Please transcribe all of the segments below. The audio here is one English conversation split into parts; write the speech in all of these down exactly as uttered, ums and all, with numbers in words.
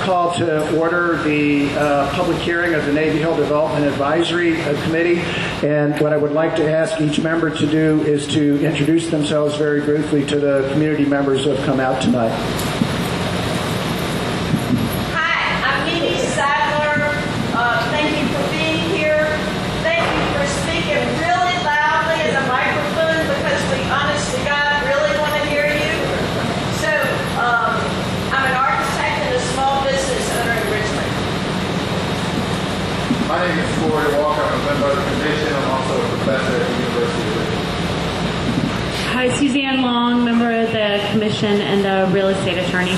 call to order the uh, public hearing of the Navy Hill Development Advisory Committee. And what I would like to ask each member to do is to introduce themselves very briefly to the community members who have come out tonight. My name is Corey Walker. I'm a member of the commission. I'm also a professor at the University of Richmond. Hi, Suzanne Long, member of the commission and a real estate attorney.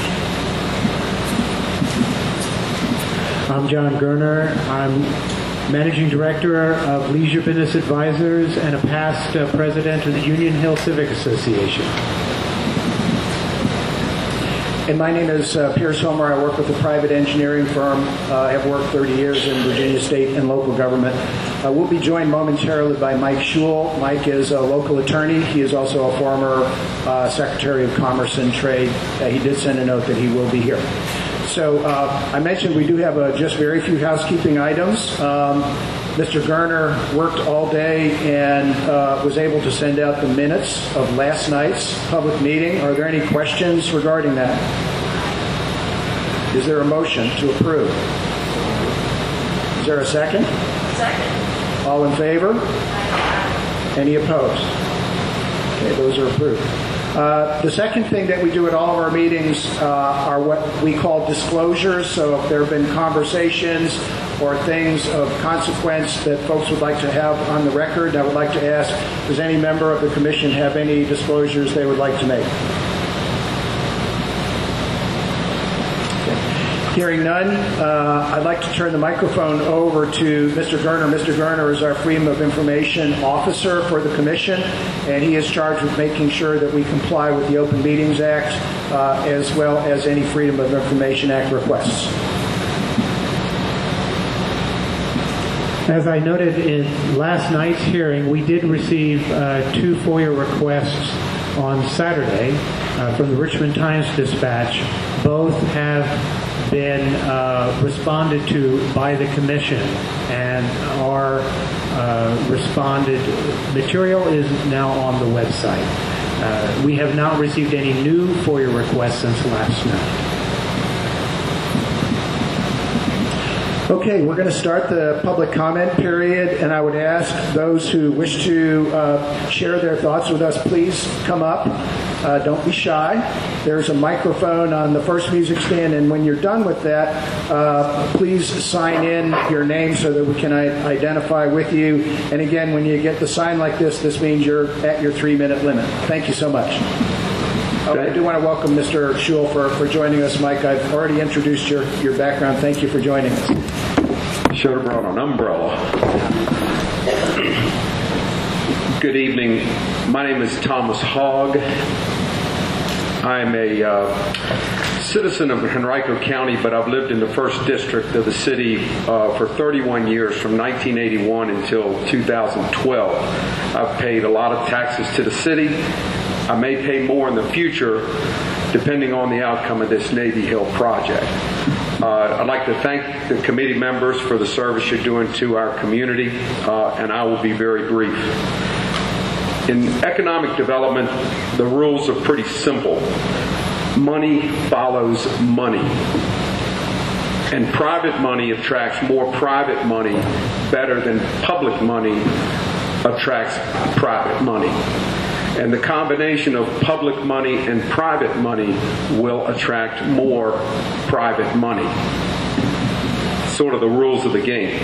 I'm John Gerner. I'm Managing Director of Leisure Business Advisors and a past uh, president of the Union Hill Civic Association. And my name is uh, Pierce Homer. I work with a private engineering firm. Uh, I have worked thirty years in Virginia state and local government. Uh, we'll be joined momentarily by Mike Schewel. Mike is a local attorney. He is also a former uh, Secretary of Commerce and Trade. Uh, he did send a note that he will be here. So uh, I mentioned we do have uh, just very few housekeeping items. Um, Mister Gerner worked all day and uh, was able to send out the minutes of last night's public meeting. Are there any questions regarding that? Is there a motion to approve? Is there a second? Second. All in favor? Any opposed? Okay, those are approved. Uh, the second thing that we do at all of our meetings uh, are what we call disclosures. So if there have been conversations or things of consequence that folks would like to have on the record, I would like to ask, does any member of the commission have any disclosures they would like to make? Hearing none, uh, I'd like to turn the microphone over to Mister Gerner. Mister Gerner is our Freedom of Information Officer for the Commission, and he is charged with making sure that we comply with the Open Meetings Act uh, as well as any Freedom of Information Act requests. As I noted in last night's hearing, we did receive uh, two FOIA requests on Saturday uh, from the Richmond Times-Dispatch. Both have been uh, responded to by the Commission, and our uh, responded material is now on the website. Uh, we have not received any new FOIA requests since last night. Okay, we're going to start the public comment period, and I would ask those who wish to uh, share their thoughts with us, please come up. Uh, don't be shy. There's a microphone on the first music stand, and when you're done with that, uh, please sign in your name so that we can I- identify with you. And again, when you get the sign like this, this means you're at your three-minute limit. Thank you so much. Oh, I do want to welcome Mister Schewel for, for joining us. Mike, I've already introduced your, your background. Thank you for joining us. Should have brought an umbrella. Good evening. My name is Thomas Hogg. I'm a uh, citizen of Henrico County, but I've lived in the first district of the city uh, for thirty-one years, from nineteen eighty-one until two thousand twelve. I've paid a lot of taxes to the city. I may pay more in the future, depending on the outcome of this Navy Hill project. Uh, I'd like to thank the committee members for the service you're doing to our community, uh, and I will be very brief. In economic development, the rules are pretty simple. Money follows money. And private money attracts more private money better than public money attracts private money. And the combination of public money and private money will attract more private money. Sort of the rules of the game.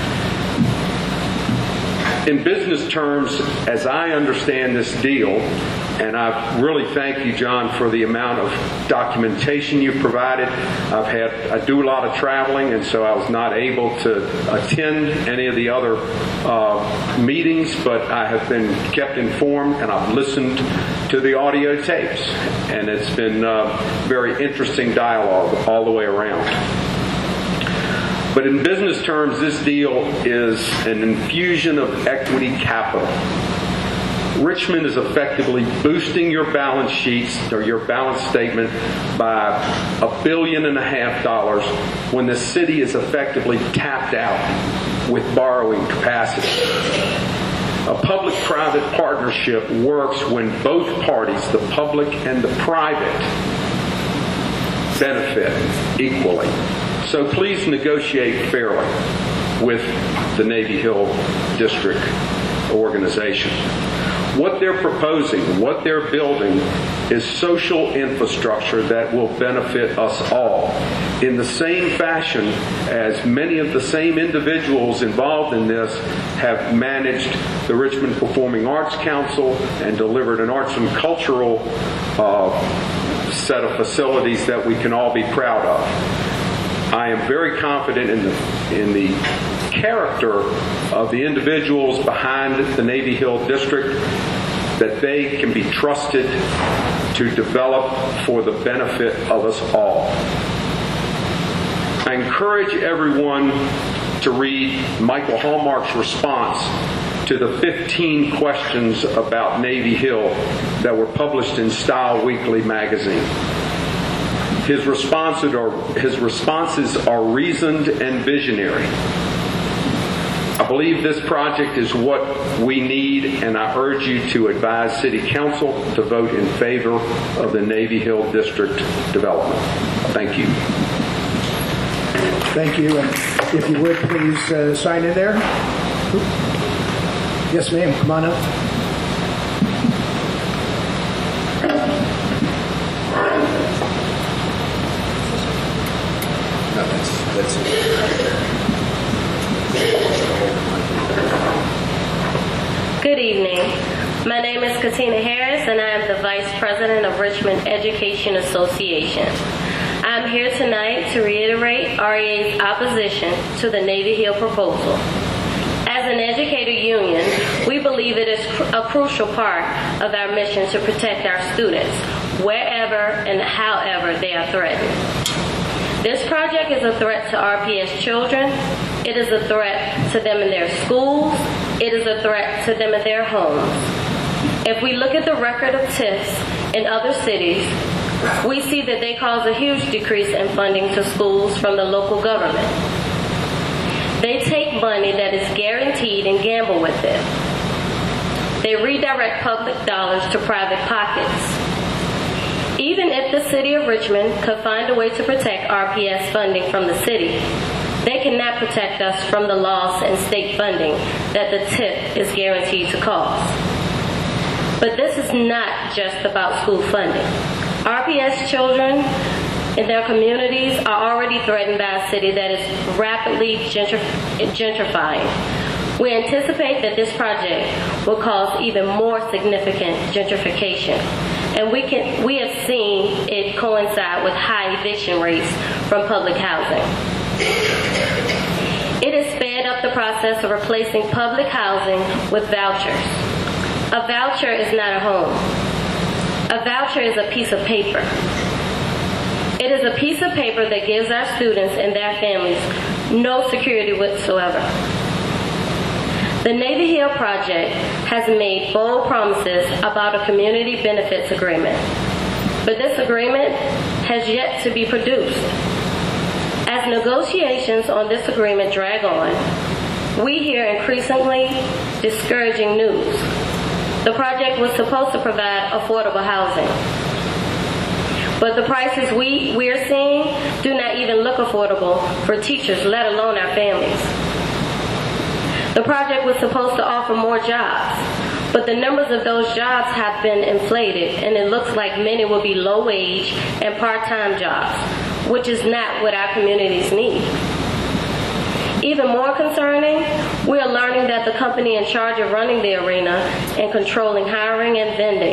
In business terms, as I understand this deal, and I really thank you, John, for the amount of documentation you provided. I've had, I do a lot of traveling, and so I was not able to attend any of the other uh, meetings, but I have been kept informed, and I've listened to the audio tapes, and it's been uh, very interesting dialogue all the way around. But in business terms, this deal is an infusion of equity capital Richmond is effectively boosting your balance sheets or your balance statement by a billion and a half dollars when the city is effectively tapped out with borrowing capacity. A public-private partnership works when both parties, the public and the private, benefit equally. So please negotiate fairly with the Navy Hill District organization. What they're proposing, what they're building, is social infrastructure that will benefit us all in the same fashion as many of the same individuals involved in this have managed the Richmond Performing Arts Council and delivered an arts and cultural uh, set of facilities that we can all be proud of. I am very confident in the, in the character of the individuals behind the Navy Hill District, that they can be trusted to develop for the benefit of us all. I encourage everyone to read Michael Hallmark's response to the fifteen questions about Navy Hill that were published in Style Weekly magazine. His responses are, his responses are reasoned and visionary. I believe this project is what we need, and I urge you to advise City Council to vote in favor of the Navy Hill District development. Thank you. Thank you. And if you would, please uh, sign in there. Yes, ma'am. Come on up. No, that's, that's it. Good evening. My name is Katina Harris, and I am the Vice President of Richmond Education Association. I'm here tonight to reiterate R E A's opposition to the Navy Hill proposal. As an educator union, we believe it is cr- a crucial part of our mission to protect our students wherever and however they are threatened. This project is a threat to R P S children. It is a threat to them in their schools. It is a threat to them in their homes. If we look at the record of T I Fs in other cities, we see that they cause a huge decrease in funding to schools from the local government. They take money that is guaranteed and gamble with it. They redirect public dollars to private pockets. Even if the city of Richmond could find a way to protect R P S funding from the city, they cannot protect us from the loss in state funding that the T I F is guaranteed to cause. But this is not just about school funding. R P S children in their communities are already threatened by a city that is rapidly gentrif- gentrifying. We anticipate that this project will cause even more significant gentrification. And we can we have seen it coincide with high eviction rates from public housing. It has sped up the process of replacing public housing with vouchers. A voucher is not a home. A voucher is a piece of paper. It is a piece of paper that gives our students and their families no security whatsoever. The Navy Hill Project has made bold promises about a community benefits agreement, but this agreement has yet to be produced. As negotiations on this agreement drag on, we hear increasingly discouraging news. The project was supposed to provide affordable housing, but the prices we, we're seeing do not even look affordable for teachers, let alone our families. The project was supposed to offer more jobs, but the numbers of those jobs have been inflated, and it looks like many will be low-wage and part-time jobs, which is not what our communities need. Even more concerning, we are learning that the company in charge of running the arena and controlling hiring and vending,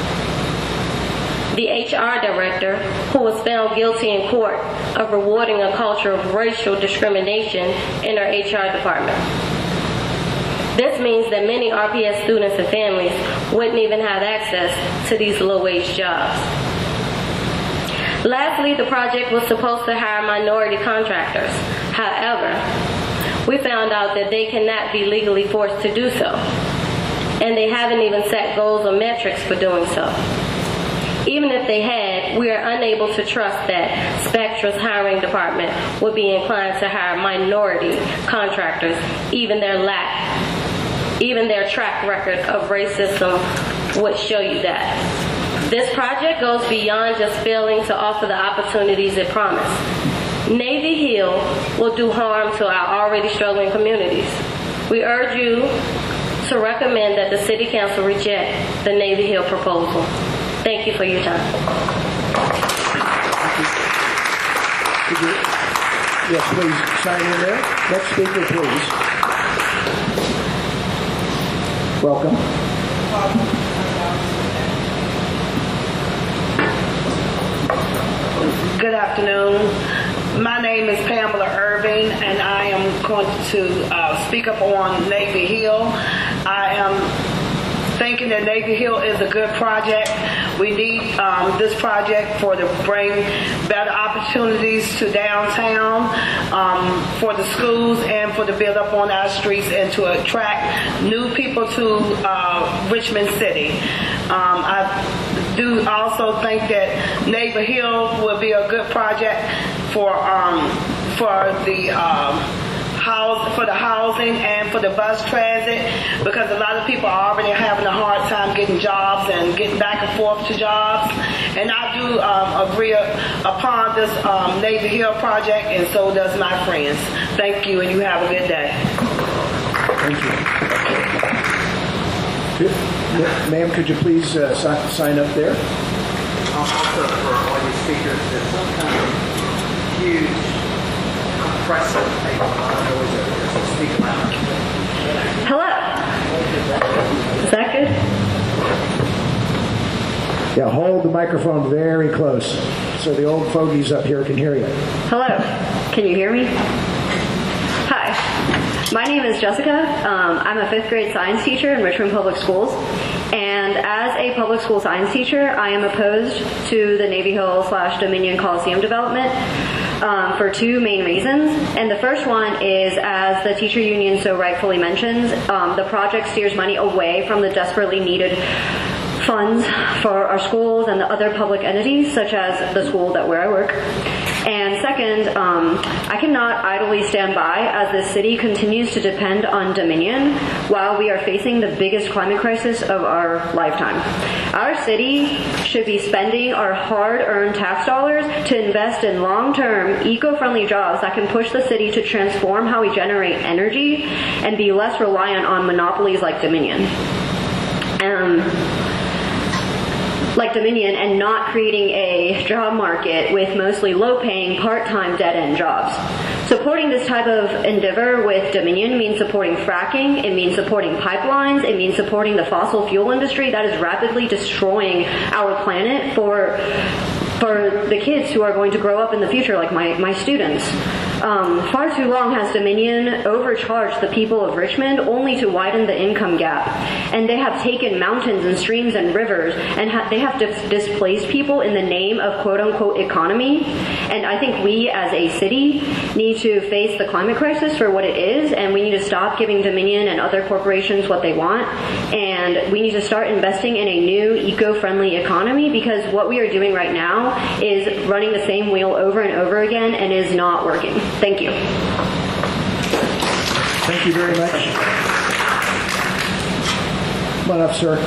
the H R director, who was found guilty in court of rewarding a culture of racial discrimination in our H R department. This means that many R P S students and families wouldn't even have access to these low-wage jobs. Lastly, the project was supposed to hire minority contractors. However, we found out that they cannot be legally forced to do so. and they haven't even set goals or metrics for doing so. Even if they had, we are unable to trust that Spectra's hiring department would be inclined to hire minority contractors, even their lack, even their track record of racism would show you that. This project goes beyond just failing to offer the opportunities it promised. Navy Hill will do harm to our already struggling communities. We urge you to recommend that the City Council reject the Navy Hill proposal. Thank you for your time. Yes, please sign in there. Next speaker, please. Welcome. Good afternoon. My name is Pamela Irving, and I am going to uh, speak up on Navy Hill. I am thinking that Navy Hill is a good project. We need um, this project for to bring better opportunities to downtown, um, for the schools, and for the build up on our streets, and to attract new people to uh, Richmond City. Um, I do also think that Navy Hill will be a good project for um, for the um, house for the housing and for the bus transit, because a lot of people are already having a hard time getting jobs and getting back and forth to jobs. And I do um, agree upon this um, Navy Hill project, and so does my friends. Thank you, and you have a good day. Thank you. Ma- Ma'am, could you please uh, si- sign up there? Also, for all you speakers, there's some kind of huge compressor thing. I always uh, speak loud. Hello. Is that good? Yeah, hold the microphone very close so the old fogies up here can hear you. Hello. Can you hear me? Hi. My name is Jessica. Um, I'm a fifth grade science teacher in Richmond Public Schools. And as a public school science teacher, I am opposed to the Navy Hill slash Dominion Coliseum development um, for two main reasons. And the first one is, as the teacher union so rightfully mentions, um, the project steers money away from the desperately needed funds for our schools and the other public entities, such as the school that where I work. And second, um, I cannot idly stand by as the city continues to depend on Dominion while we are facing the biggest climate crisis of our lifetime. Our city should be spending our hard-earned tax dollars to invest in long-term, eco-friendly jobs that can push the city to transform how we generate energy and be less reliant on monopolies like Dominion. Um, like Dominion, and not creating a job market with mostly low-paying, part-time, dead-end jobs. Supporting this type of endeavor with Dominion means supporting fracking, it means supporting pipelines, it means supporting the fossil fuel industry that is rapidly destroying our planet for for the kids who are going to grow up in the future, like my, my students. Um, far too long has Dominion overcharged the people of Richmond only to widen the income gap. And they have taken mountains and streams and rivers, and ha- they have dis- displaced people in the name of quote-unquote economy. And I think we as a city need to face the climate crisis for what it is, and we need to stop giving Dominion and other corporations what they want. And we need to start investing in a new eco-friendly economy, because what we are doing right now is running the same wheel over and over again and is not working. Thank you. Thank you very much. Come on up, sir.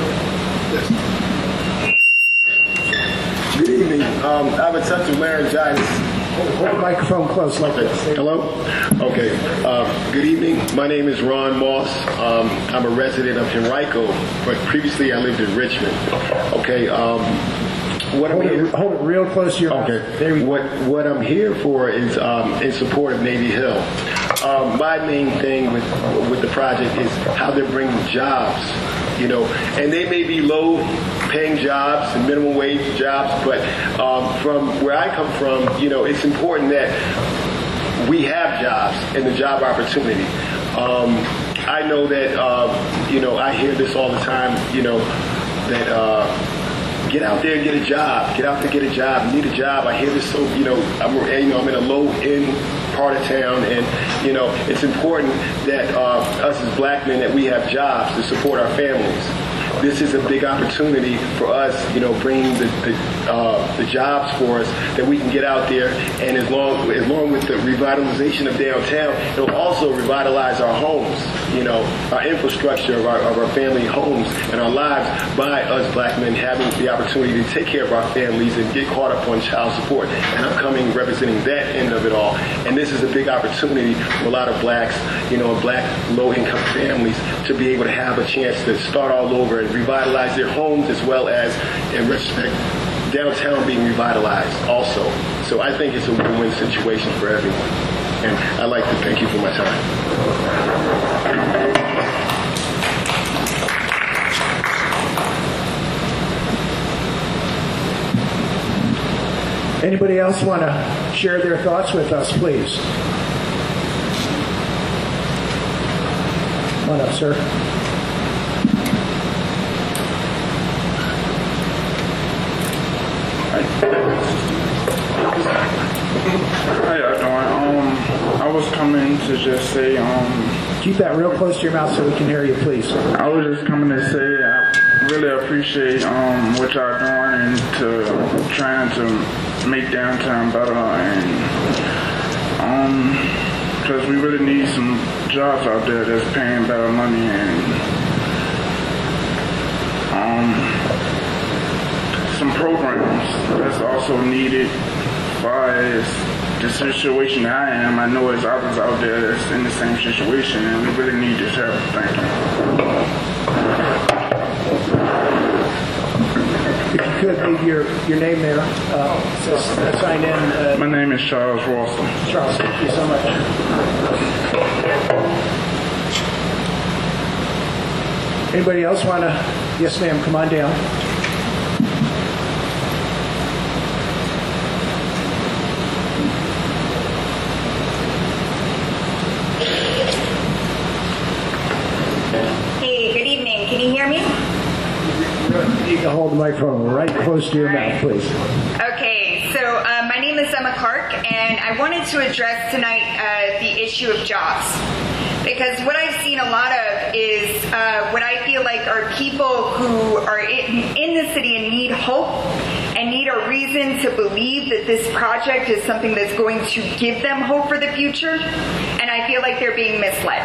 Good evening. Um, I have a touch of laryngitis. Hold, hold the microphone close like this. Hello? Okay. Uh, good evening. My name is Ron Moss. Um, I'm a resident of Henrico, but previously I lived in Richmond. Okay. Um, what Hold I'm here, it, hold it real close to your mouth. Okay. There we go. What what I'm here for is um, in support of Navy Hill. Um, my main thing with with the project is how they're bringing jobs. You know, and they may be low-paying jobs and minimum wage jobs, but um, from where I come from, you know, it's important that we have jobs and the job opportunity. Um, I know that uh, you know I hear this all the time. You know that. Uh, Get out there and get a job. Get out there and get a job. You need a job. I hear this so, you know, I'm, you know, I'm in a low-end heart of town, and you know, it's important that uh, us as black men that we have jobs to support our families. This is a big opportunity for us, you know, bringing the the, uh, the jobs for us that we can get out there, and as long as long with the revitalization of downtown, it'll also revitalize our homes, you know, our infrastructure of our of our family homes and our lives by us black men having the opportunity to take care of our families and get caught up on child support. And I'm coming representing that end of it all. And this is a big opportunity for a lot of blacks, you know, black low-income families to be able to have a chance to start all over and revitalize their homes, as well as, in retrospect, downtown being revitalized also. So I think it's a win-win situation for everyone. And I'd like to thank you for my time. Anybody else want to share their thoughts with us, please? Come on up, sir. How y'all doing? Um, I was coming to just say, um, keep that real close to your mouth so we can hear you, please. I was just coming to say I really appreciate um what y'all doing and to trying to make downtown better, and um, because we really need some jobs out there that's paying better money, and um. some programs that's also needed. As far as the situation I am, I know there's others out there that's in the same situation, and we really need this help. Thank you. If you could leave your, your name there, uh, so uh, sign in. Uh, My name is Charles Ralston. Charles, thank you so much. Anybody else want to? Yes, ma'am. Come on down. Can you hear me? You need to hold the microphone right close to your mouth, please. Okay, so uh, my name is Emma Clark, and I wanted to address tonight uh, the issue of jobs. Because what I've seen a lot of is uh, what I feel like are people who are in, in the city and need hope and need a reason to believe that this project is something that's going to give them hope for the future, and I feel like they're being misled.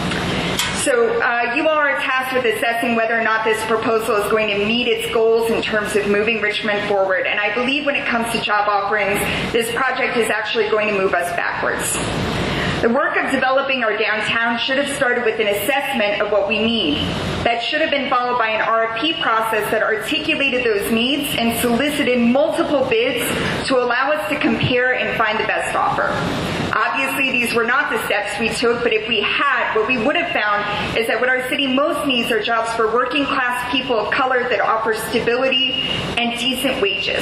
So uh, you all are tasked with assessing whether or not this proposal is going to meet its goals in terms of moving Richmond forward. And I believe when it comes to job offerings, this project is actually going to move us backwards. The work of developing our downtown should have started with an assessment of what we need. That should have been followed by an R F P process that articulated those needs and solicited multiple bids to allow us to compare and find the best offer. Obviously, these were not the steps we took, but if we had, what we would have found is that what our city most needs are jobs for working class people of color that offer stability and decent wages.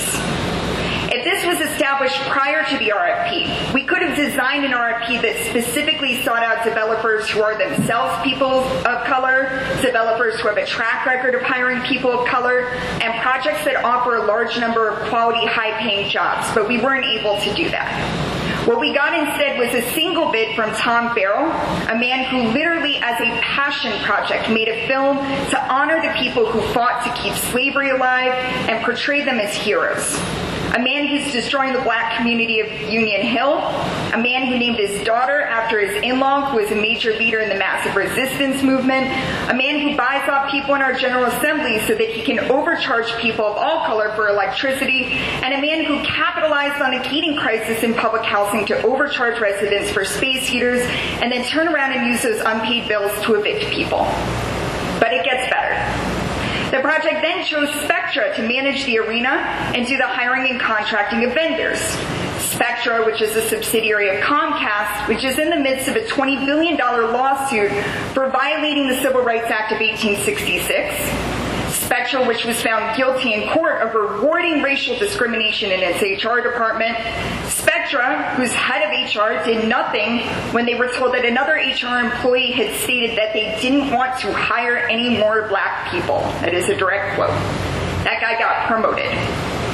If this was established prior to the R F P, we could have designed an R F P that specifically sought out developers who are themselves people of color, developers who have a track record of hiring people of color, and projects that offer a large number of quality, high-paying jobs, but we weren't able to do that. What we got instead was a single bid from Tom Farrell, a man who literally as a passion project made a film to honor the people who fought to keep slavery alive and portray them as heroes. A man who's destroying the black community of Union Hill, a man who named his daughter after his in-law, who was a major leader in the massive resistance movement, a man who buys off people in our General Assembly so that he can overcharge people of all color for electricity, and a man who capitalized on the heating crisis in public housing to overcharge residents for space heaters and then turn around and use those unpaid bills to evict people. But it gets better. The project then chose Spectra to manage the arena and do the hiring and contracting of vendors. Spectra, which is a subsidiary of Comcast, which is in the midst of a twenty billion dollars lawsuit for violating the Civil Rights Act of eighteen sixty-six. Spectra, which was found guilty in court of rewarding racial discrimination in its H R department. Spectra, whose head of H R did nothing when they were told that another H R employee had stated that they didn't want to hire any more black people. That is a direct quote. That guy got promoted.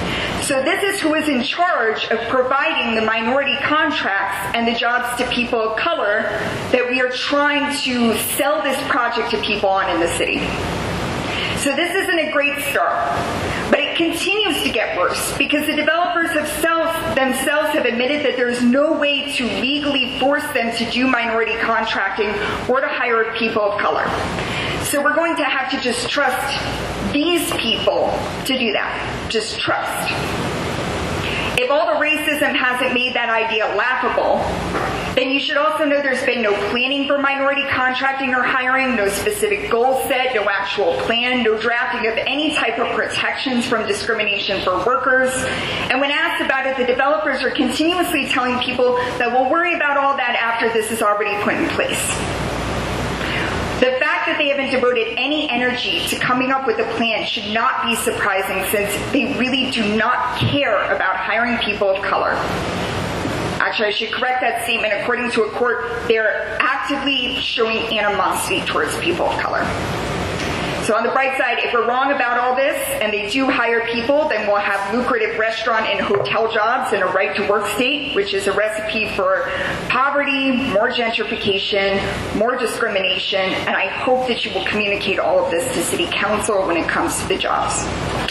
So this is who is in charge of providing the minority contracts and the jobs to people of color that we are trying to sell this project to people on in the city. So this isn't a great start, but it continues to get worse because the developers themselves have admitted that there's no way to legally force them to do minority contracting or to hire people of color. So we're going to have to just trust these people to do that. Just trust. If all the racism hasn't made that idea laughable, then you should also know there's been no planning for minority contracting or hiring, no specific goal set, no actual plan, no drafting of any type of protections from discrimination for workers. And when asked about it, the developers are continuously telling people that we'll worry about all that after this is already put in place. The fact that they haven't devoted any energy to coming up with a plan should not be surprising since they really do not care about hiring people of color. Actually, I should correct that statement. According to a court, they're actively showing animosity towards people of color. So on the bright side, if we're wrong about all this and they do hire people, then we'll have lucrative restaurant and hotel jobs in a right-to-work state, which is a recipe for poverty, more gentrification, more discrimination, and I hope that you will communicate all of this to City Council when it comes to the jobs.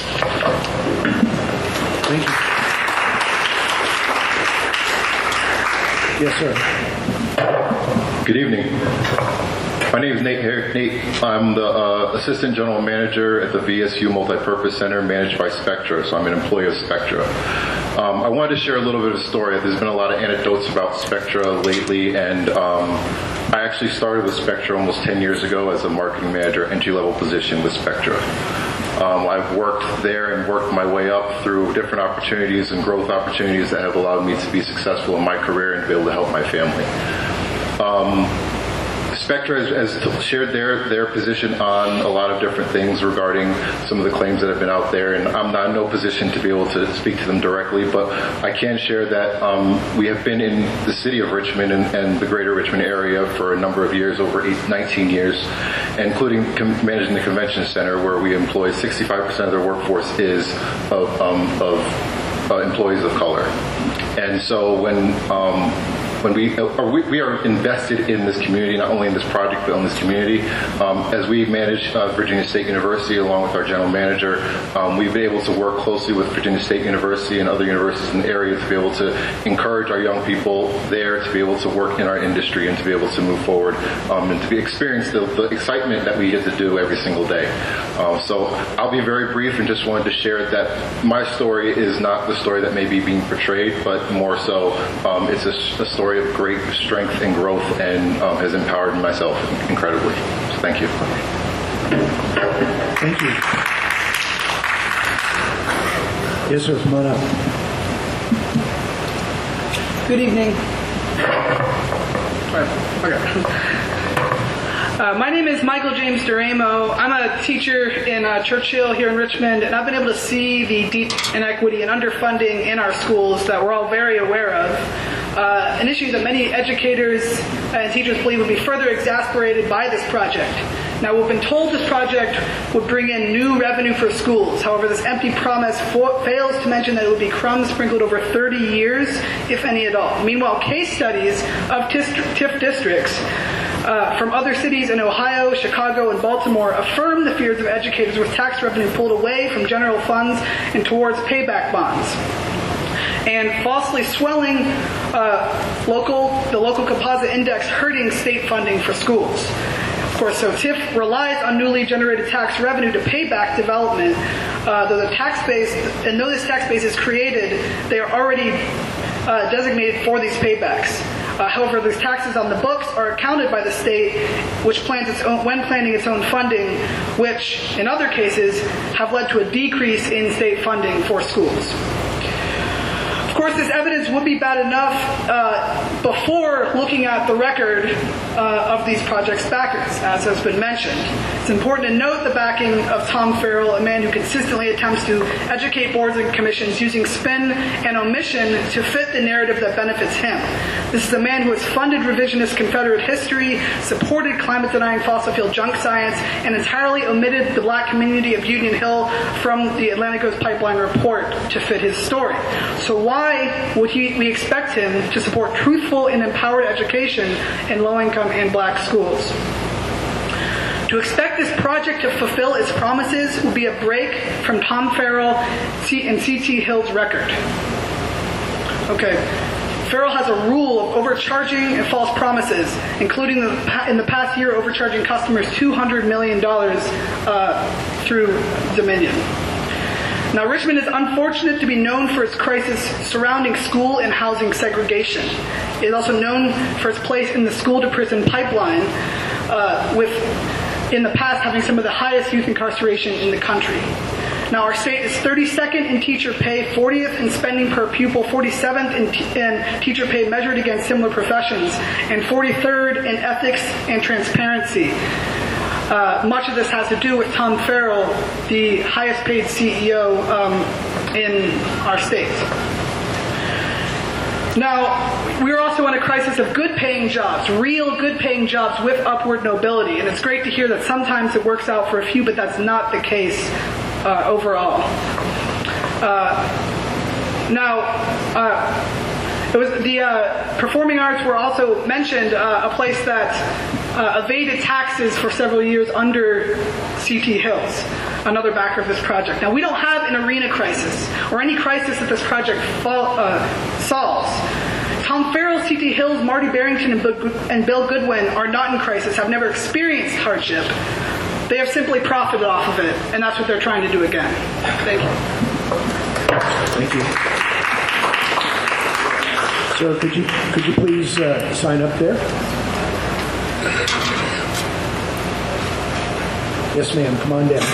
Thank you. Yes, sir. Good evening. My name is Nate Her- Nate. I'm the uh, Assistant General Manager at the V S U Multipurpose Center managed by Spectra, so I'm an employee of Spectra. Um, I wanted to share a little bit of a story. There's been a lot of anecdotes about Spectra lately, and um, I actually started with Spectra almost ten years ago as a marketing manager, entry-level position with Spectra. Um, I've worked there and worked my way up through different opportunities and growth opportunities that have allowed me to be successful in my career and to be able to help my family. Um, Spectra has, has shared their, their position on a lot of different things regarding some of the claims that have been out there, and I'm not in no position to be able to speak to them directly, but I can share that um, we have been in the city of Richmond and, and the greater Richmond area for a number of years, over eight, nineteen years, including com- managing the convention center where we employ sixty-five percent of their workforce is of, um, of uh, employees of color. And so when um, when we, or we we are invested in this community, not only in this project but in this community. Um, as we manage uh, Virginia State University along with our general manager, um, we've been able to work closely with Virginia State University and other universities in the area to be able to encourage our young people there to be able to work in our industry and to be able to move forward um, and to be, experience the, the excitement that we get to do every single day. Uh, so I'll be very brief and just wanted to share that my story is not the story that may be being portrayed, but more so um, it's a, a story of great strength and growth and um, has empowered myself incredibly. So thank you. Thank you. Yes, sir. Come on up. Good evening. Okay. Uh, my name is Michael James Duramo. I'm a teacher in uh, Churchill here in Richmond, and I've been able to see the deep inequity and underfunding in our schools that we're all very aware of. Uh, an issue that many educators and teachers believe would be further exacerbated by this project. Now, we've been told this project would bring in new revenue for schools. However, this empty promise fo- fails to mention that it would be crumbs sprinkled over thirty years, if any at all. Meanwhile, case studies of T I F districts uh, from other cities in Ohio, Chicago, and Baltimore affirm the fears of educators with tax revenue pulled away from general funds and towards payback bonds, and falsely swelling uh, local the local composite index hurting state funding for schools. Of course, so T I F relies on newly generated tax revenue to pay back development, uh, though the tax base, and though this tax base is created, they are already uh, designated for these paybacks. Uh, however, these taxes on the books are accounted by the state, which plans its own, when planning its own funding, which, in other cases, have led to a decrease in state funding for schools. Of course, this evidence would be bad enough uh, before before looking at the record uh, of these projects' backers, as has been mentioned. It's important to note the backing of Tom Farrell, a man who consistently attempts to educate boards and commissions using spin and omission to fit the narrative that benefits him. This is a man who has funded revisionist Confederate history, supported climate-denying fossil fuel junk science, and entirely omitted the black community of Union Hill from the Atlantic Coast Pipeline report to fit his story. So why would he, we expect him to support truthful and empowered education in low-income and black schools? To expect this project to fulfill its promises would be a break from Tom Farrell and C T Hill's record. Okay. Farrell has a rule of overcharging and false promises, including the, in the past year overcharging customers two hundred million dollars uh, through Dominion. Now, Richmond is unfortunate to be known for its crisis surrounding school and housing segregation. It is also known for its place in the school-to-prison pipeline, uh, with, in the past, having some of the highest youth incarceration in the country. Now, our state is thirty-second in teacher pay, fortieth in spending per pupil, forty-seventh in, t- in teacher pay measured against similar professions, and forty-third in ethics and transparency. Uh, much of this has to do with Tom Farrell, the highest paid C E O um, in our state. Now, we are also in a crisis of good-paying jobs, real good-paying jobs with upward mobility, and it's great to hear that sometimes it works out for a few, but that's not the case uh, overall. Uh, now, uh, it was the uh, performing arts were also mentioned, uh, a place that uh, evaded taxes for several years under C T Hills, another backer of this project. Now, we don't have an arena crisis or any crisis that this project fall, uh, solves. Tom Farrell, C T Hills, Marty Barrington, and Bill Goodwin are not in crisis, have never experienced hardship. They have simply profited off of it, and that's what they're trying to do again. Thank you. Thank you. Sir, could you could you please uh, sign up there? Yes, ma'am. Come on down.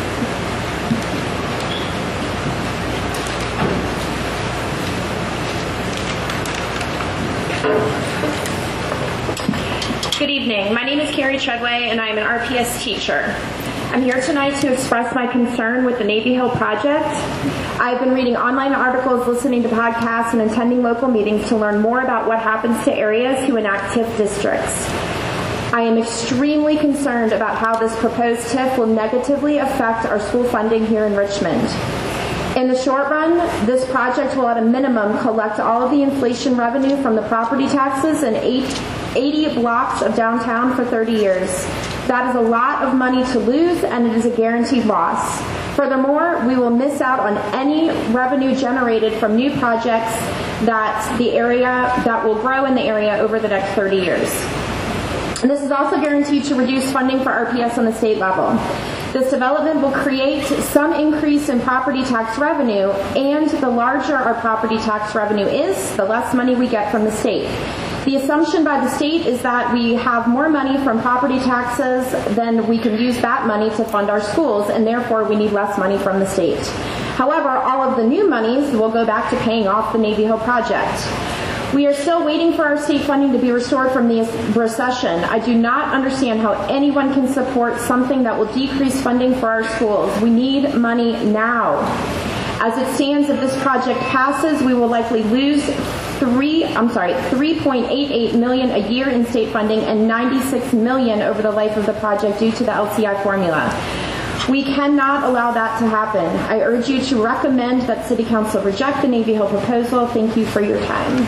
Good evening. My name is Carrie Treadway, and I am an R P S teacher. I'm here tonight to express my concern with the Navy Hill project. I've been reading online articles, listening to podcasts, and attending local meetings to learn more about what happens to areas who enact T I F districts. I am extremely concerned about how this proposed T I F will negatively affect our school funding here in Richmond. In the short run, this project will at a minimum collect all of the inflation revenue from the property taxes in eighty blocks of downtown for thirty years. That is a lot of money to lose, and it is a guaranteed loss. Furthermore, we will miss out on any revenue generated from new projects that the area that will grow in the area over the next thirty years. And this is also guaranteed to reduce funding for R P S on the state level. This development will create some increase in property tax revenue, and the larger our property tax revenue is, the less money we get from the state. The assumption by the state is that we have more money from property taxes than we can use that money to fund our schools, and therefore we need less money from the state. However, all of the new monies will go back to paying off the Navy Hill project. We are still waiting for our state funding to be restored from the recession. I do not understand how anyone can support something that will decrease funding for our schools. We need money now. As it stands, if this project passes, we will likely lose three, I'm sorry, three point eight eight million dollars a year in state funding and ninety-six million dollars over the life of the project due to the L C I formula. We cannot allow that to happen. I urge you to recommend that City Council reject the Navy Hill proposal. Thank you for your time.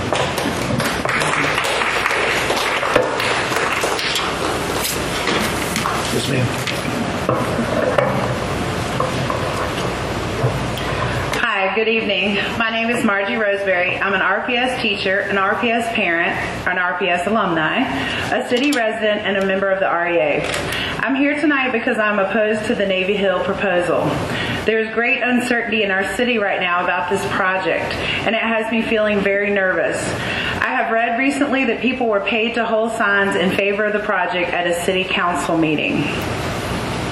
Yes, ma'am. Hi, good evening. My name is Margie Roseberry. I'm an R P S teacher, an R P S parent, an R P S alumni, a city resident, and a member of the R E A. I'm here tonight because I'm opposed to the Navy Hill proposal. There's great uncertainty in our city right now about this project, and it has me feeling very nervous. I have read recently that people were paid to hold signs in favor of the project at a city council meeting.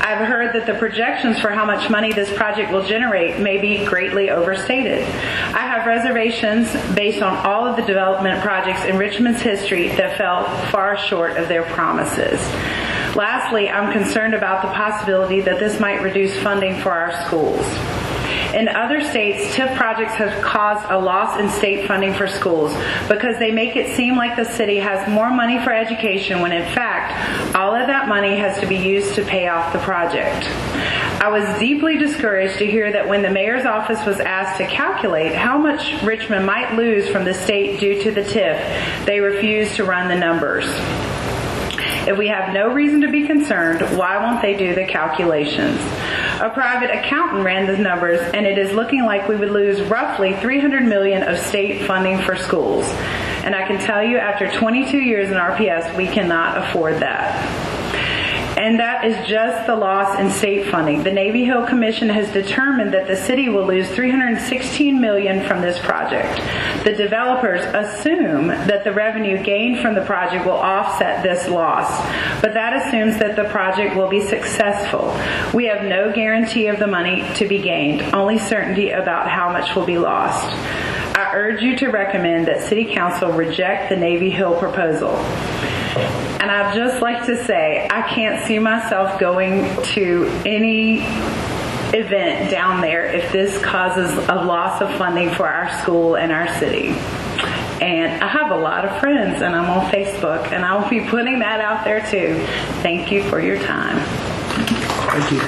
I've heard that the projections for how much money this project will generate may be greatly overstated. I have reservations based on all of the development projects in Richmond's history that fell far short of their promises. Lastly, I'm concerned about the possibility that this might reduce funding for our schools. In other states, TIF projects have caused a loss in state funding for schools because they make it seem like the city has more money for education when in fact, all of that money has to be used to pay off the project. I was deeply discouraged to hear that when the mayor's office was asked to calculate how much Richmond might lose from the state due to the TIF, they refused to run the numbers. If we have no reason to be concerned, why won't they do the calculations? A private accountant ran the numbers, and it is looking like we would lose roughly three hundred million dollars of state funding for schools. And I can tell you, after twenty-two years in R P S, we cannot afford that. And that is just the loss in state funding. The Navy Hill Commission has determined that the city will lose three hundred sixteen million dollars from this project. The developers assume that the revenue gained from the project will offset this loss, but that assumes that the project will be successful. We have no guarantee of the money to be gained, only certainty about how much will be lost. I urge you to recommend that City Council reject the Navy Hill proposal. And I'd just like to say, I can't see myself going to any event down there if this causes a loss of funding for our school and our city. And I have a lot of friends, and I'm on Facebook, and I will be putting that out there too. Thank you for your time. Thank you.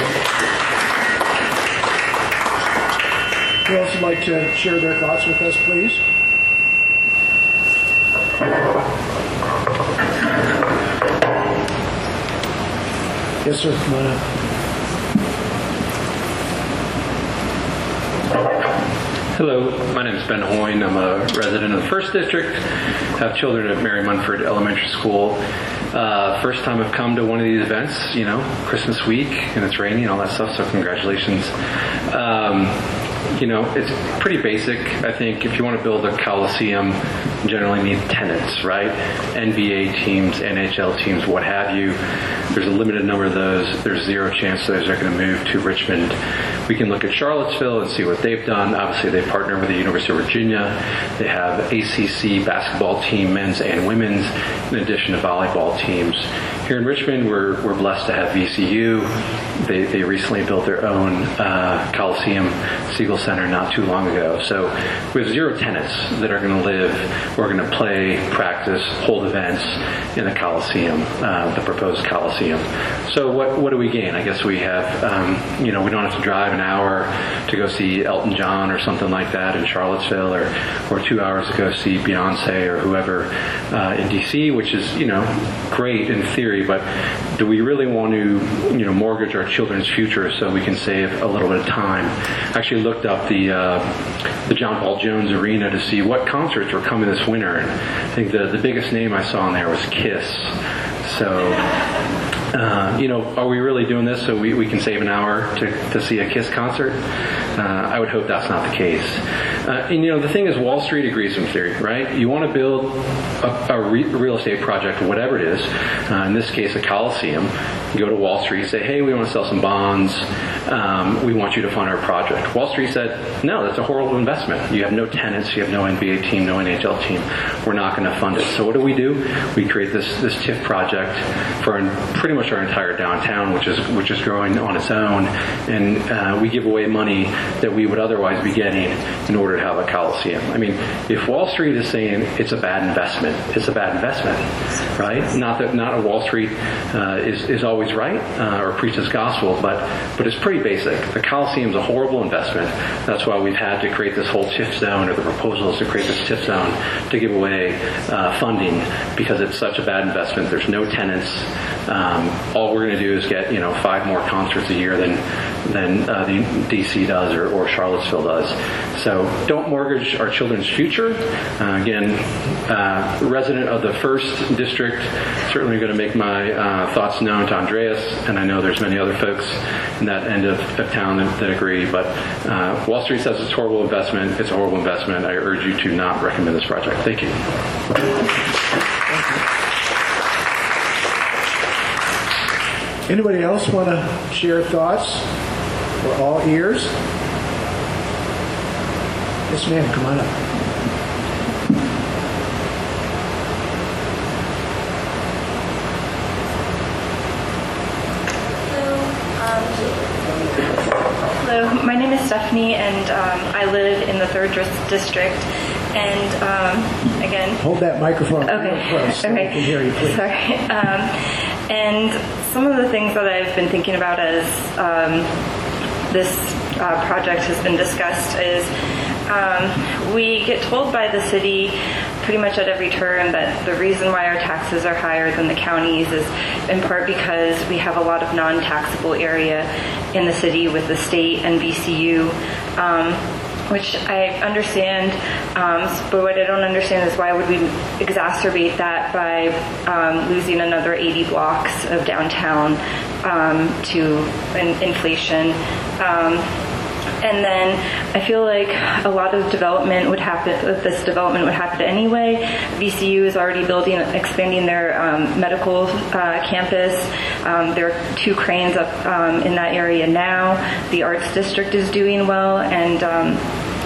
Who else would like to share their thoughts with us, please? Yes, sir. Come on up. Hello, my name is Ben Hoyne. I'm a resident of the First District. I have children at Mary Munford Elementary School. Uh, first time I've come to one of these events, you know, Christmas week, and it's rainy and all that stuff, so congratulations. Um, you know, it's pretty basic. I think if you want to build a coliseum, you generally need tenants, right? N B A teams, N H L teams, what have you. There's a limited number of those. There's zero chance those are going to move to Richmond. We can look at Charlottesville and see what they've done. Obviously, they partner with the University of Virginia. They have A C C basketball team, men's and women's, in addition to volleyball teams. Here in Richmond, we're we're blessed to have V C U. They they recently built their own uh, Coliseum Siegel Center not too long ago. So we have zero tenants that are going to live, we're going to play, practice, hold events in the Coliseum, uh, the proposed Coliseum. So what what do we gain? I guess we have, um, you know, we don't have to drive an hour to go see Elton John or something like that in Charlottesville, or or two hours to go see Beyonce or whoever uh, in D C, which is, you know, great in theory, but do we really want to, you know, mortgage our children's future so we can save a little bit of time? I actually looked up the uh, the John Paul Jones Arena to see what concerts were coming this winter, and I think the the biggest name I saw in there was Kiss. So, uh, you know, are we really doing this so we, we can save an hour to, to see a Kiss concert? Uh, I would hope that's not the case. Uh, and, you know, the thing is, Wall Street agrees with theory, right? You want to build a, a re- real estate project, whatever it is, uh, in this case, a Coliseum. You go to Wall Street, say, hey, we want to sell some bonds. Um, we want you to fund our project. Wall Street said, no, that's a horrible investment. You have no tenants, you have no N B A team, no N H L team. We're not going to fund it. So what do we do? We create this this TIF project for pretty much our entire downtown, which is which is growing on its own, and uh, we give away money that we would otherwise be getting in order to have a Coliseum. I mean, if Wall Street is saying it's a bad investment, it's a bad investment, right? Not that not a Wall Street uh, is is always right uh, or preaches gospel, but but it's pretty basic. The Coliseum is a horrible investment. That's why we've had to create this whole TIF zone, or the proposal is to create this TIF zone to give away uh, funding, because it's such a bad investment. There's no tenants. Um, all we're going to do is get, you know, five more concerts a year than than uh, the D C does or, or Charlottesville does. So don't mortgage our children's future. Uh, again, uh, resident of the First District, certainly going to make my uh, thoughts known to Andreas, and I know there's many other folks in that end of, of town that, that agree. But uh, Wall Street says it's a horrible investment. It's a horrible investment. I urge you to not recommend this project. Thank you. Anybody else want to share thoughts? We're all ears. Yes, ma'am. Come on up. Hello, my name is Stephanie, and um, I live in the third dis- district. And um, again, hold that microphone okay. real close so okay. we can hear you, please. Sorry. Um, and some of the things that I've been thinking about as um, this uh, project has been discussed is um, we get told by the city pretty much at every turn that the reason why our taxes are higher than the counties is in part because we have a lot of non-taxable area in the city with the state and V C U, um, which I understand, um, but what I don't understand is why would we exacerbate that by um, losing another eighty blocks of downtown um, to in- inflation. Um, And then I feel like a lot of development would happen, this development would happen anyway. V C U is already building, expanding their um, medical uh, campus. Um, there are two cranes up um, in that area now. The Arts District is doing well, and um,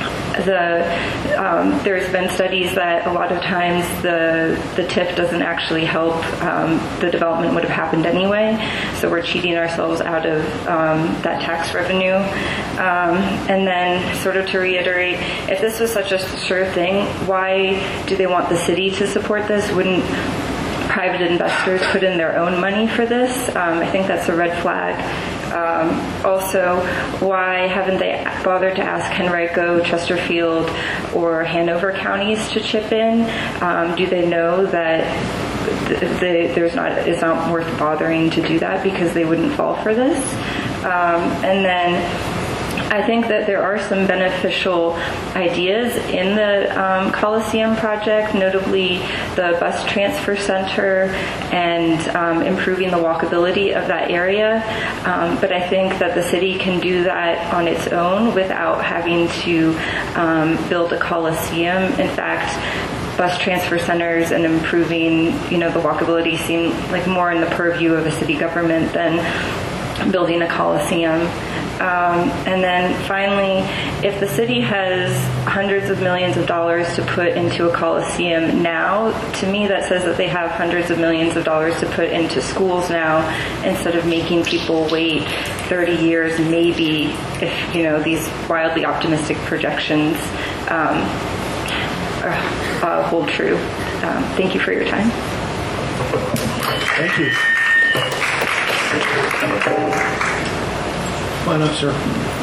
the um, there's been studies that a lot of times the the T I F doesn't actually help. Um, the development would have happened anyway, so we're cheating ourselves out of um, that tax revenue. Um, and then, sort of to reiterate, if this was such a sure thing, why do they want the city to support this? Wouldn't private investors put in their own money for this? Um, I think that's a red flag. Um, also, why haven't they bothered to ask Henrico, Chesterfield, or Hanover counties to chip in? Um, do they know that th- th- there's not it's not worth bothering to do that because they wouldn't fall for this? Um, and then I think that there are some beneficial ideas in the um, Coliseum project, notably the bus transfer center and um, improving the walkability of that area. Um, but I think that the city can do that on its own without having to um, build a Coliseum. In fact, bus transfer centers and improving, you know, the walkability seem like more in the purview of a city government than building a Coliseum. Um, and then finally, if the city has hundreds of millions of dollars to put into a Coliseum now, to me that says that they have hundreds of millions of dollars to put into schools now instead of making people wait thirty years maybe if, you know, these wildly optimistic projections um, are, uh, hold true. Um, thank you for your time. Thank you. Come on up, sir.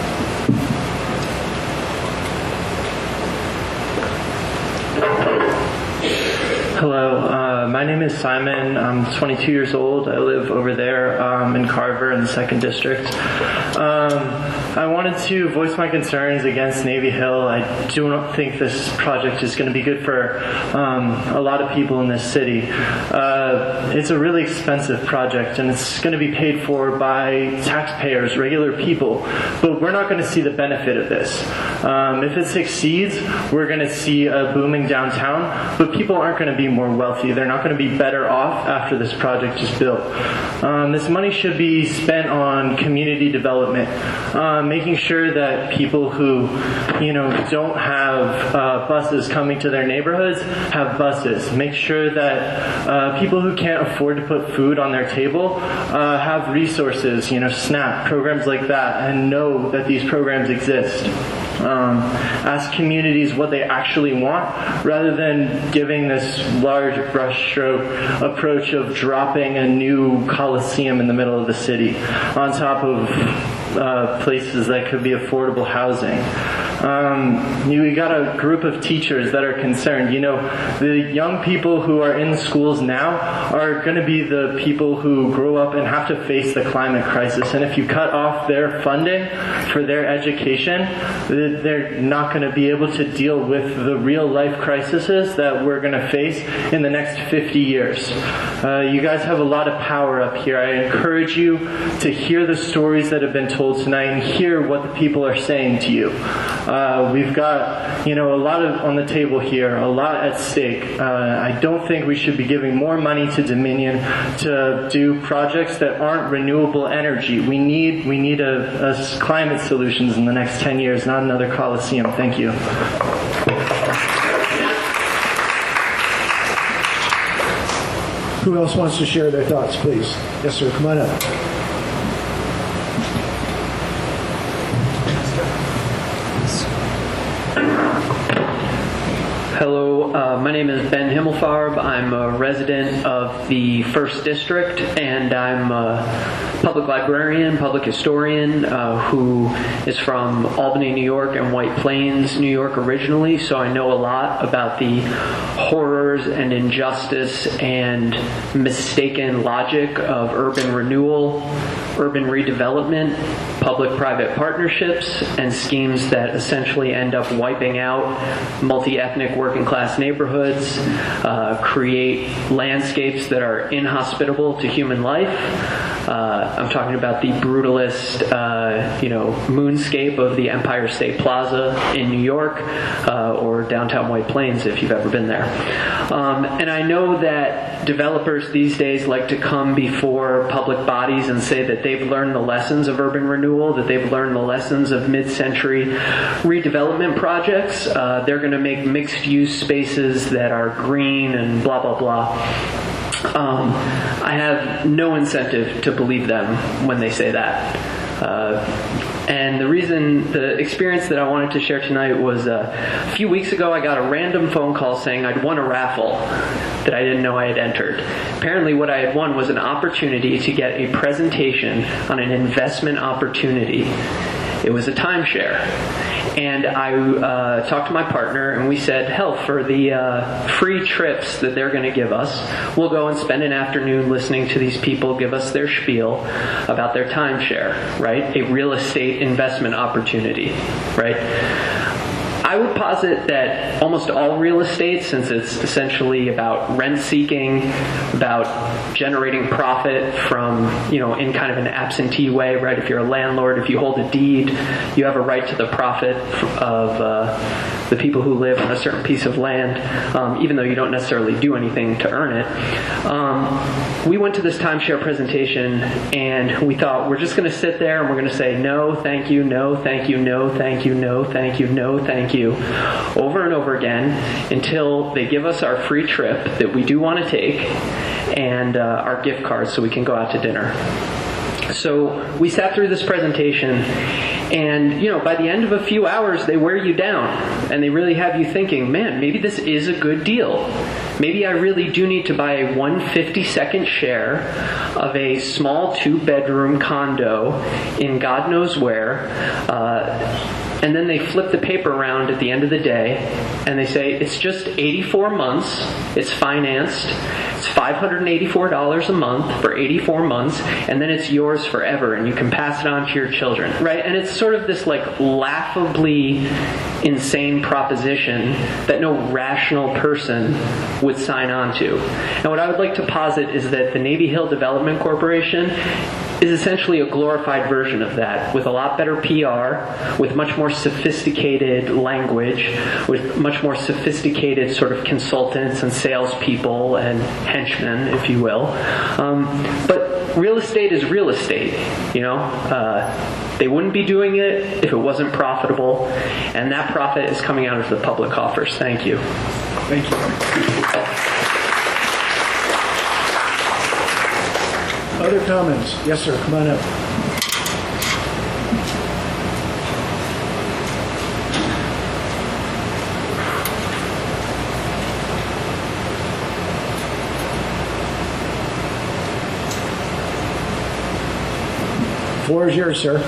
Hello, uh, my name is Simon. I'm twenty-two years old. I live over there um, in Carver in the second District. Um, I wanted to voice my concerns against Navy Hill. I do not think this project is going to be good for um, a lot of people in this city. Uh, it's a really expensive project, and it's going to be paid for by taxpayers, regular people, but we're not going to see the benefit of this. Um, if it succeeds, we're going to see a booming downtown, but people aren't going to be more wealthy. They're not going to be better off after this project is built. Um, this money should be spent on community development, um, making sure that people who, you know, don't have uh, buses coming to their neighborhoods have buses. Make sure that uh, people who can't afford to put food on their table uh, have resources, you know, SNAP, programs like that, and know that these programs exist. Um, ask communities what they actually want rather than giving this large brushstroke approach of dropping a new Coliseum in the middle of the city on top of uh, places that could be affordable housing. Um, you, we got a group of teachers that are concerned. You know, the young people who are in schools now are going to be the people who grow up and have to face the climate crisis. And if you cut off their funding for their education, they're not going to be able to deal with the real life crises that we're going to face in the next fifty years. Uh, you guys have a lot of power up here. I encourage you to hear the stories that have been told tonight and hear what the people are saying to you. Uh, we've got, you know, a lot of on the table here, a lot at stake. Uh, I don't think we should be giving more money to Dominion to do projects that aren't renewable energy. We need we need a, a climate solutions in the next ten years, not another Coliseum. Thank you. Who else wants to share their thoughts, please? Yes, sir. Come on up. Hello, uh, my name is Ben Himmelfarb. I'm a resident of the First District, and I'm a public librarian, public historian uh, who is from Albany, New York, and White Plains, New York originally, so I know a lot about the horrors and injustice and mistaken logic of urban renewal, urban redevelopment, public-private partnerships, and schemes that essentially end up wiping out multi-ethnic working-class neighborhoods, uh, create landscapes that are inhospitable to human life. Uh, I'm talking about the brutalist, uh, you know, moonscape of the Empire State Plaza in New York, uh, or downtown White Plains if you've ever been there. Um, and I know that developers these days like to come before public bodies and say that they've learned the lessons of urban renewal, that they've learned the lessons of mid-century redevelopment projects. Uh, they're going to make mixed-use spaces that are green and blah, blah, blah. Um, I have no incentive to believe them when they say that. Uh, and the reason, the experience that I wanted to share tonight was uh, a few weeks ago I got a random phone call saying I'd won a raffle that I didn't know I had entered. Apparently what I had won was an opportunity to get a presentation on an investment opportunity. It was a timeshare. And I uh, talked to my partner, and we said, hell, for the uh, free trips that they're going to give us, we'll go and spend an afternoon listening to these people give us their spiel about their timeshare, right? A real estate investment opportunity, right? I would posit that almost all real estate, since it's essentially about rent seeking, about generating profit from, you know, in kind of an absentee way, right? If you're a landlord, if you hold a deed, you have a right to the profit of uh, the people who live on a certain piece of land, um, even though you don't necessarily do anything to earn it. Um, we went to this timeshare presentation, and we thought, we're just going to sit there and we're going to say, no, thank you, no, thank you, no, thank you, no, thank you, no, thank you. over and over again until they give us our free trip that we do want to take and uh, our gift cards so we can go out to dinner. So we sat through this presentation, and you know, by the end of a few hours they wear you down and they really have you thinking, man, maybe this is a good deal. Maybe I really do need to buy a one hundred fifty-second share of a small two-bedroom condo in God knows where. Uh, And then they flip the paper around at the end of the day and they say, it's just eighty-four months, it's financed, it's five hundred eighty-four dollars a month for eighty-four months, and then it's yours forever and you can pass it on to your children, right? And it's sort of this like laughably insane proposition that no rational person would sign on to. And what I would like to posit is that the Navy Hill Development Corporation is essentially a glorified version of that, with a lot better P R, with much more sophisticated language, with much more sophisticated sort of consultants and salespeople and henchmen, if you will. Um, but real estate is real estate, you know. Uh, they wouldn't be doing it if it wasn't profitable, and that profit is coming out of the public coffers. Thank you. Thank you. Other comments? Yes, sir. Come on up. Floor is yours, sir.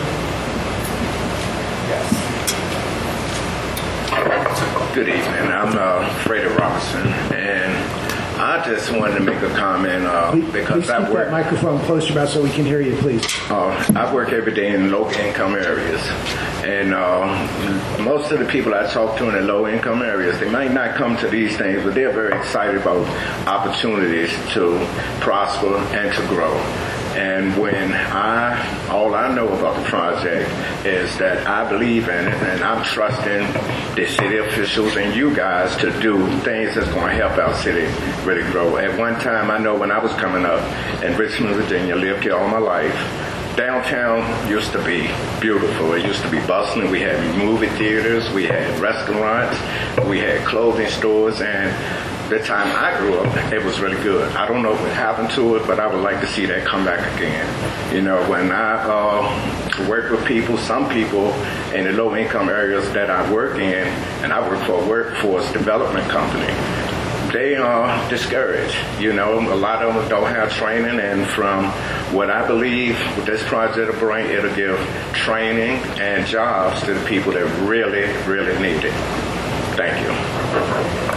Good evening. I'm uh, Freddie Robinson, and I just wanted to make a comment uh, please, because please I keep work. that microphone close to your mouth so we can hear you, please. Uh, I work every day in low-income areas, and uh, most of the people I talk to in the low-income areas, they might not come to these things, but they're very excited about opportunities to prosper and to grow. And when I, all I know about the project is that I believe in it, and I'm trusting the city officials and you guys to do things that's going to help our city really grow. At one time, I know when I was coming up in Richmond, Virginia, lived here all my life, downtown used to be beautiful. It used to be bustling. We had movie theaters, we had restaurants, we had clothing stores, and the time I grew up, it was really good. I don't know what happened to it, but I would like to see that come back again. You know, when I uh, work with people, some people in the low-income areas that I work in, and I work for a workforce development company, they are discouraged. You know, a lot of them don't have training, and from what I believe with this project will bring, it'll give training and jobs to the people that really, really need it. Thank you.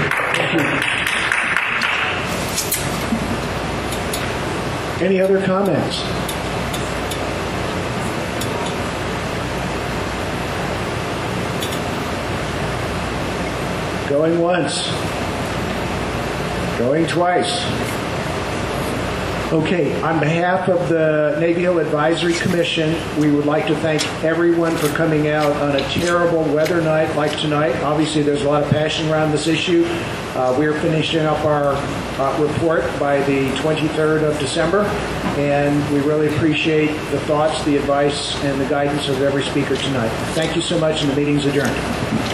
Any other comments? Going once. Going twice. Okay, on behalf of the Navy Hill Advisory Commission, we would like to thank everyone for coming out on a terrible weather night like tonight. Obviously, there's a lot of passion around this issue. Uh, we're finishing up our uh, report by the twenty-third of December, and we really appreciate the thoughts, the advice, and the guidance of every speaker tonight. Thank you so much, and the meeting's adjourned.